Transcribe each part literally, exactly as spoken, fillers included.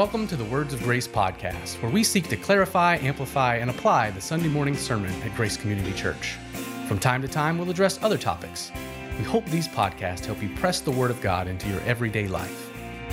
welcome to the Words of Grace podcast, where we seek to clarify, amplify, and apply the Sunday morning sermon at Grace Community Church. From time to time, we'll address other topics. We hope these podcasts help you press the Word of God into your everyday life.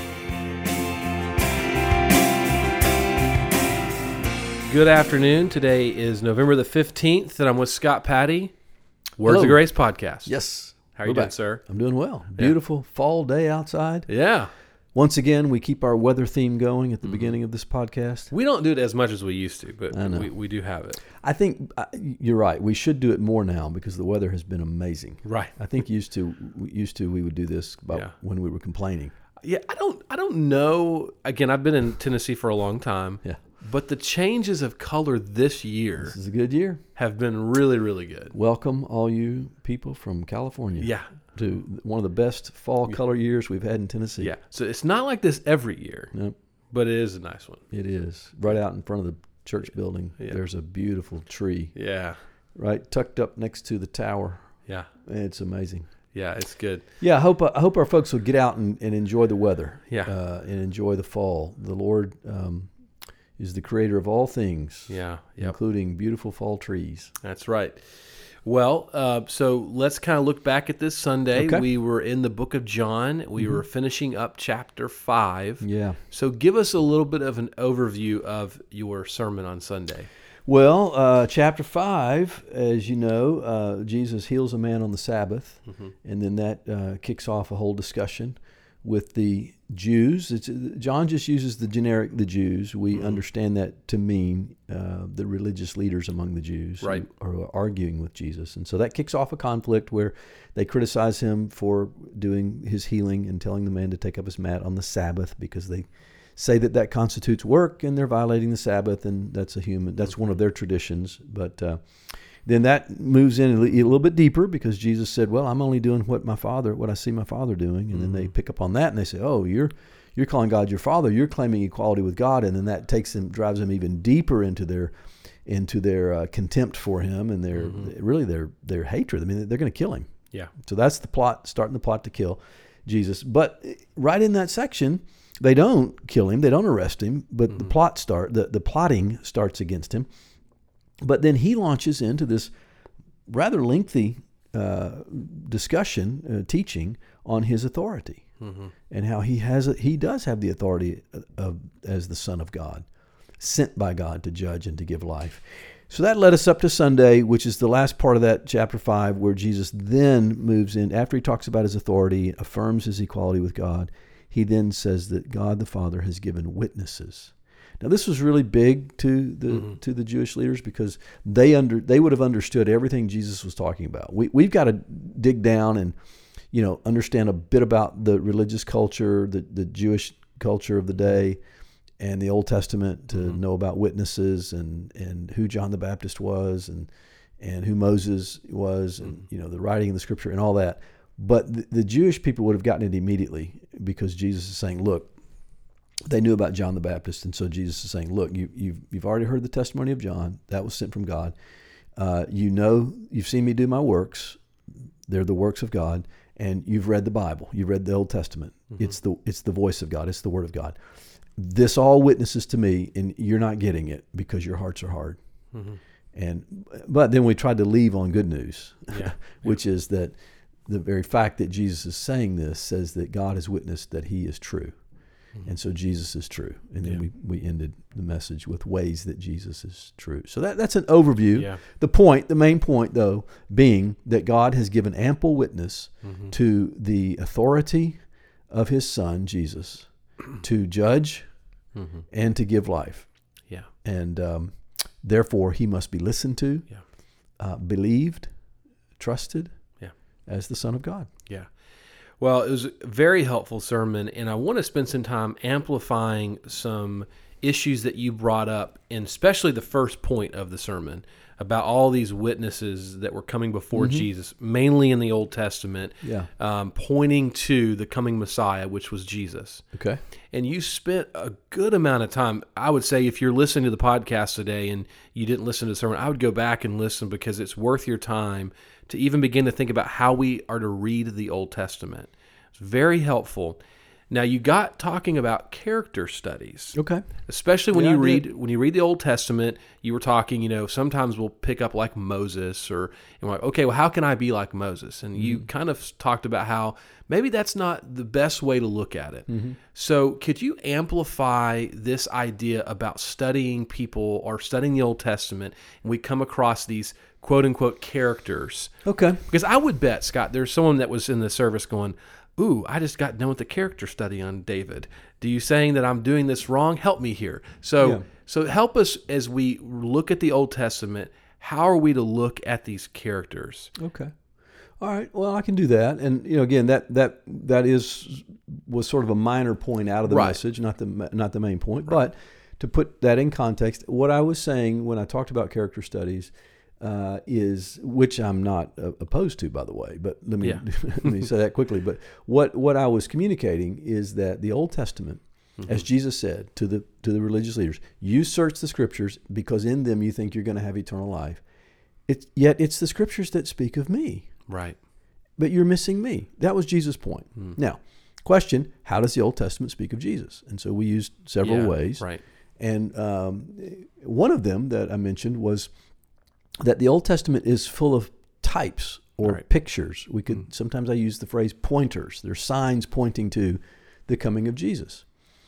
Good afternoon. Today is November the fifteenth, and I'm with Scott Patty, Words Hello. of Grace podcast. Yes. How are you We're doing, back. sir? I'm doing well. Beautiful fall day outside. Yeah. Once again, we keep our weather theme going at the mm-hmm. beginning of this podcast. We don't do it as much as we used to, but I know. we, we do have it. I think uh, you're right. We should do it more now because the weather has been amazing. Right. I think used to used to we would do this about Yeah. when we were complaining. Yeah, I don't I don't know. Again, I've been in Tennessee for a long time. Yeah. But the changes of color this year This is a good year. have been really, really good. Welcome all you people from California. Yeah. To one of the best fall color years we've had in Tennessee. Yeah. So it's not like this every year, Nope. but it is a nice one. It is. Right out in front of the church building, Yeah. there's a beautiful tree. Yeah. Right tucked up next to the tower. Yeah. It's amazing. Yeah, it's good. Yeah, I hope I hope our folks will get out and, and enjoy the weather. Yeah. uh, and enjoy the fall. The Lord um, is the creator of all things. Yeah. Yep. Including beautiful fall trees. That's right. Well, uh, so let's kind of look back at this Sunday. Okay. We were in the book of John. We Mm-hmm. were finishing up chapter five. Yeah. So give us a little bit of an overview of your sermon on Sunday. Well, uh, chapter five, as you know, uh, Jesus heals a man on the Sabbath, Mm-hmm. and then that uh, kicks off a whole discussion with the Jews. It's, John just uses the generic "the Jews." We Mm-hmm. understand that to mean uh, the religious leaders among the Jews Right. who are arguing with Jesus, and so that kicks off a conflict where they criticize him for doing his healing and telling the man to take up his mat on the Sabbath because they say that that constitutes work and they're violating the Sabbath, and that's a human. That's one of their traditions, but. Uh, Then that moves in a little bit deeper because Jesus said, "Well, I'm only doing what my Father, what I see my Father doing." And Mm-hmm. then they pick up on that and they say, "Oh, you're you're calling God your Father. You're claiming equality with God." And then that takes them, drives them even deeper into their into their uh, contempt for Him and their Mm-hmm. really their their hatred. I mean, they're going to kill Him. Yeah. So that's the plot, starting the plot to kill Jesus. But right in that section, they don't kill Him, they don't arrest Him, but Mm-hmm. the plot start the the plotting starts against Him. But then he launches into this rather lengthy uh, discussion, uh, teaching on his authority Mm-hmm. and how he has a, he does have the authority of, as the Son of God, sent by God to judge and to give life. So that led us up to Sunday, which is the last part of that chapter five, where Jesus then moves in, after he talks about his authority, affirms his equality with God, he then says that God the Father has given witnesses. Now, this was really big to the Mm-hmm. to the Jewish leaders because they under they would have understood everything Jesus was talking about. We we've got to dig down and you know understand a bit about the religious culture, the the Jewish culture of the day, and the Old Testament to Mm-hmm. know about witnesses and and who John the Baptist was and and who Moses was and Mm-hmm. you know the writing of the Scripture and all that. But the, the Jewish people would have gotten it immediately because Jesus is saying, look. They knew about John the Baptist, and so Jesus is saying, "Look, you, you've you've already heard the testimony of John. That was sent from God. Uh, you know, you've seen me do my works; they're the works of God. And you've read the Bible. You've read the Old Testament. Mm-hmm. It's the it's the voice of God. It's the Word of God. This all witnesses to me, and you're not getting it because your hearts are hard." Mm-hmm. And but then we tried to leave on good news, Yeah. which is that the very fact that Jesus is saying this says that God has witnessed that He is true. And so Jesus is true. And then Yeah. we, we ended the message with ways that Jesus is true. So that, that's an overview. Yeah. The point, the main point, though, being that God has given ample witness Mm-hmm. to the authority of His Son, Jesus, to judge Mm-hmm. and to give life. Yeah. And um, therefore, He must be listened to, Yeah. uh, believed, trusted Yeah. as the Son of God. Yeah. Well, it was a very helpful sermon, and I want to spend some time amplifying some issues that you brought up, and especially the first point of the sermon about all these witnesses that were coming before Mm-hmm. Jesus, mainly in the Old Testament, Yeah. um, pointing to the coming Messiah, which was Jesus. Okay. And you spent a good amount of time. I would say if you're listening to the podcast today and you didn't listen to the sermon, I would go back and listen because it's worth your time to even begin to think about how we are to read the Old Testament. It's very helpful. Now you got talking about character studies. Okay. Especially when Yeah, you I read did. when you read the Old Testament, you were talking, you know, sometimes we'll pick up like Moses or and we're like, okay, well, how can I be like Moses? And you kind of talked about how maybe that's not the best way to look at it. Mm-hmm. So could you amplify this idea about studying people or studying the Old Testament and we come across these quote unquote characters? Okay. Because I would bet, Scott, there's someone that was in the service going, ooh, I just got done with the character study on David. Do you saying that I'm doing this wrong? Help me here. So, Yeah. so help us as we look at the Old Testament. How are we to look at these characters? Okay. All right. Well, I can do that. And, you know, again, that that that is was sort of a minor point out of the Right. message, not the not the main point. But to put that in context, what I was saying when I talked about character studies uh, is, which I'm not uh, opposed to, by the way. But let me Yeah. let me say that quickly. But what what I was communicating is that the Old Testament, Mm-hmm. as Jesus said to the to the religious leaders, you search the Scriptures because in them you think you're going to have eternal life. It's yet it's the Scriptures that speak of me. Right. But you're missing me. That was Jesus' point. Mm. Now, question, how does the Old Testament speak of Jesus? And so we used several Yeah, ways. Right. And um, one of them that I mentioned was that the Old Testament is full of types or Right. pictures. We could sometimes I use the phrase pointers. They're signs pointing to the coming of Jesus.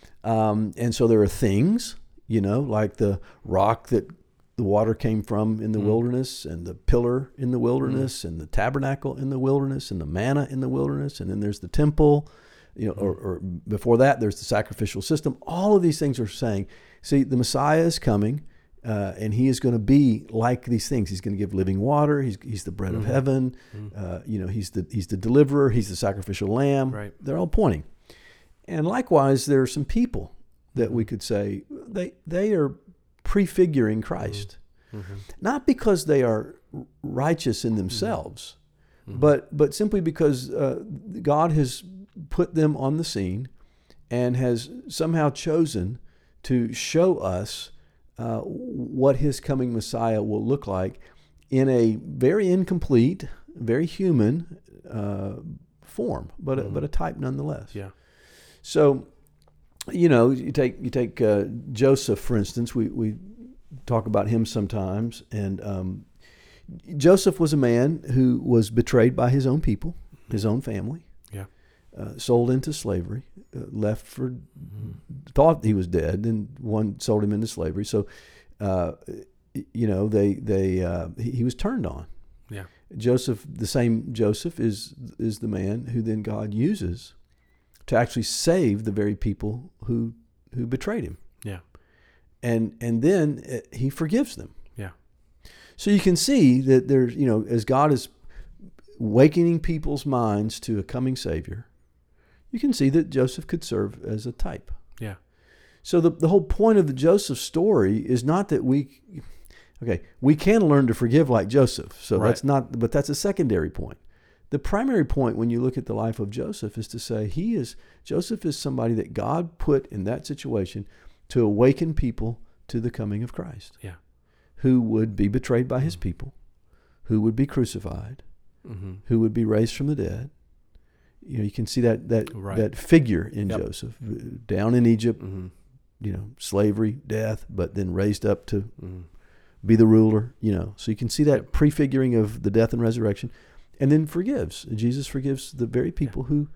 Um, and so there are things, you know, like the rock that the water came from in the Mm. wilderness, and the pillar in the wilderness, and the tabernacle in the wilderness, and the manna in the wilderness, and then there's the temple, you know, or, or before that there's the sacrificial system. All of these things are saying, see, the Messiah is coming, uh, and he is going to be like these things. He's going to give living water. He's he's the bread of heaven. Uh, you know, he's the he's the deliverer. He's the sacrificial lamb. Right. They're all pointing. And likewise, there are some people that we could say they they are prefiguring Christ, Mm-hmm. not because they are righteous in themselves, Mm-hmm. but but simply because uh, God has put them on the scene and has somehow chosen to show us uh, what His coming Messiah will look like in a very incomplete, very human uh, form, but a, but a type nonetheless. Yeah. So, you know, you take you take uh, Joseph, for instance. We we talk about him sometimes, and um, Joseph was a man who was betrayed by his own people, his own family. Yeah. Uh, sold into slavery, uh, left for thought he was dead, and one sold him into slavery. So, uh, you know, they they uh, he, he was turned on. Yeah. Joseph, the same Joseph, is is the man who then God uses to actually save the very people who who betrayed him. Yeah. And and then uh, he forgives them. Yeah. So you can see that there's, you know, as God is awakening people's minds to a coming Savior, you can see that Joseph could serve as a type. Yeah. So the, the whole point of the Joseph story is not that we, okay, we can learn to forgive like Joseph. So Right. that's not, but that's a secondary point. The primary point when you look at the life of Joseph is to say he is, Joseph is somebody that God put in that situation to awaken people to the coming of Christ. Yeah. Who would be betrayed by his people, who would be crucified, Mm-hmm. who would be raised from the dead. You know, you can see that that Right. that figure in Yep. Joseph, down in Egypt, Mm-hmm. you know, slavery, death, but then raised up to Mm-hmm. be the ruler, you know. So you can see that Yep. prefiguring of the death and resurrection, and then forgives. Jesus forgives the very people who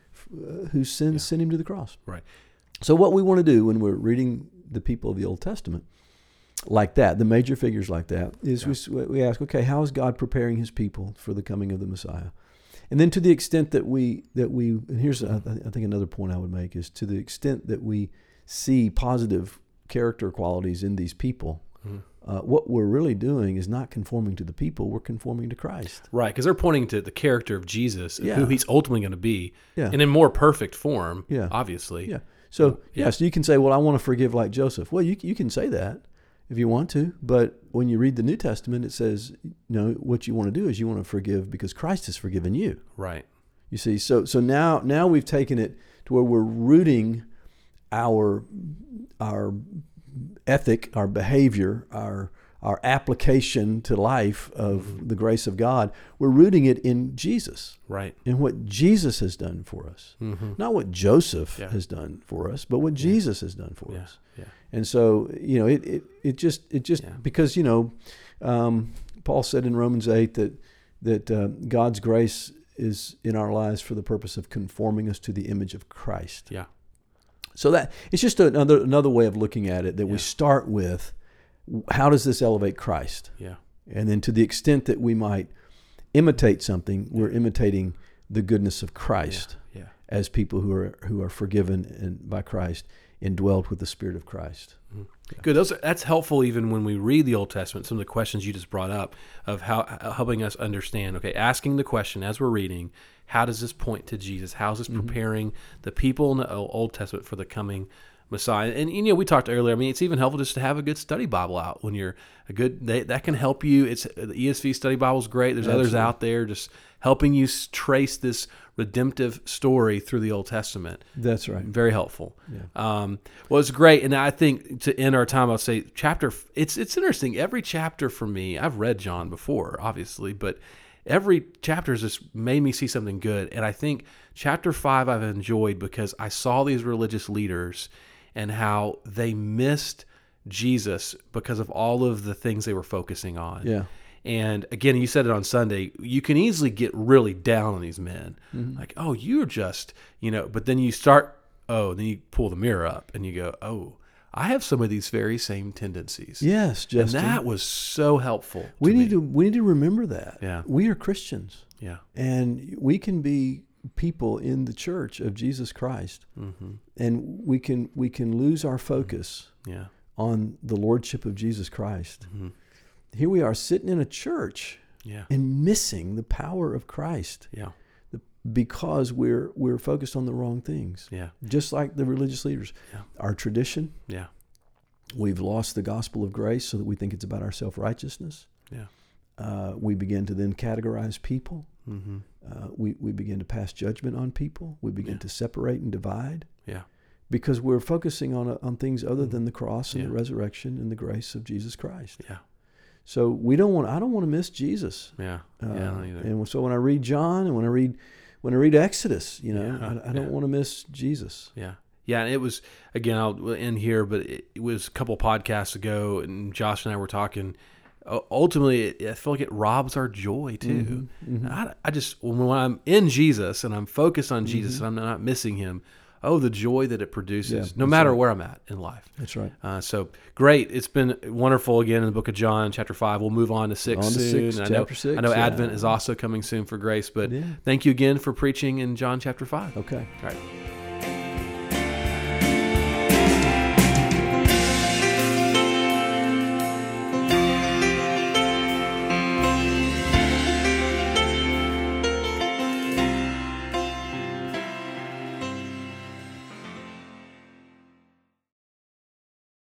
uh, whose sins Yeah. sent him to the cross. Right. So what we want to do when we're reading the people of the Old Testament like that, the major figures like that, is Yeah. we, we ask, okay, how is God preparing his people for the coming of the Messiah? And then to the extent that we, that we and here's, I, I think another point I would make is to the extent that we see positive character qualities in these people, Mhm. uh, what we're really doing is not conforming to the people, we're conforming to Christ. Right, because they're pointing to the character of Jesus, Yeah. who he's ultimately going to be, Yeah. and in more perfect form, Yeah. obviously. Yeah. So, Yeah. yeah, so you can say, well, I want to forgive like Joseph. Well, you you can say that if you want to, but when you read the New Testament, it says, you know, what you want to do is you want to forgive because Christ has forgiven you. Right. You see, so so now now we've taken it to where we're rooting our our ethic, our behavior, our our application to life of mm-hmm. the grace of God, we're rooting it in Jesus, right? In what Jesus has done for us, mm-hmm. not what Joseph yeah. has done for us, but what yeah. Jesus has done for yeah. us. Yeah. And so, you know, it it, it just it just yeah. because you know, um, Paul said in Romans eight that that uh, God's grace is in our lives for the purpose of conforming us to the image of Christ. Yeah. So that it's just another another way of looking at it, that yeah. we start with, how does this elevate Christ? Yeah. And then to the extent that we might imitate something, we're imitating the goodness of Christ yeah. Yeah. as people who are who are forgiven and by Christ, indwelt with the Spirit of Christ. Mm-hmm. Yeah. Good. Those are, that's helpful even when we read the Old Testament, some of the questions you just brought up of how helping us understand, okay, asking the question as we're reading, how does this point to Jesus? How is this mm-hmm. preparing the people in the Old Testament for the coming Messiah? And, you know, we talked earlier, I mean, it's even helpful just to have a good study Bible out when you're a good, they, that can help you. It's the E S V study Bible is great. There's Absolutely. Others out there just helping you trace this redemptive story through the Old Testament. That's right. Very helpful. Yeah. Um, well, it's great. And I think to end our time, I'll say chapter, it's, it's interesting. Every chapter for me, I've read John before, obviously, but every chapter has just made me see something good. And I think chapter five I've enjoyed because I saw these religious leaders and how they missed Jesus because of all of the things they were focusing on. Yeah. And again, you said it on Sunday, you can easily get really down on these men. Mm-hmm. Like, oh, you're just, you know, but then you start, oh, then you pull the mirror up and you go, oh, I have some of these very same tendencies. Yes, Justin. And that was so helpful. To we need me. to we need to remember that. Yeah. We are Christians. Yeah. And we can be people in the church of Jesus Christ. Mm-hmm. And we can we can lose our focus yeah. on the lordship of Jesus Christ. Mm-hmm. Here we are sitting in a church yeah. and missing the power of Christ. Yeah. Because we're we're focused on the wrong things. Yeah. Just like the religious leaders. Yeah. Our tradition. Yeah. We've lost the gospel of grace so that we think it's about our self-righteousness. Yeah. Uh, we begin to then categorize people. Mm-hmm. Uh, we, we begin to pass judgment on people. We begin yeah. to separate and divide. Yeah. Because we're focusing on on things other than the cross and yeah. the resurrection and the grace of Jesus Christ. Yeah. So we don't want. I don't want to miss Jesus. Yeah. Uh, yeah. I don't either. And so when I read John and when I read when I read Exodus, you know, yeah. I, I don't yeah. want to miss Jesus. Yeah. Yeah, and it was, again, I'll end here, but it, it was a couple podcasts ago, and Josh and I were talking. Ultimately, it, I feel like it robs our joy, too. Mm-hmm, mm-hmm. I, I just, when I'm in Jesus and I'm focused on Jesus mm-hmm. and I'm not missing him, oh, the joy that it produces, yeah, no matter right. where I'm at in life. That's right. Uh, so, great. It's been wonderful again in the book of John, chapter five. We'll move on to six on to soon. Six, I know, chapter six, I know yeah. Advent is also coming soon for Grace, but yeah. thank you again for preaching in John chapter five. Okay. All right.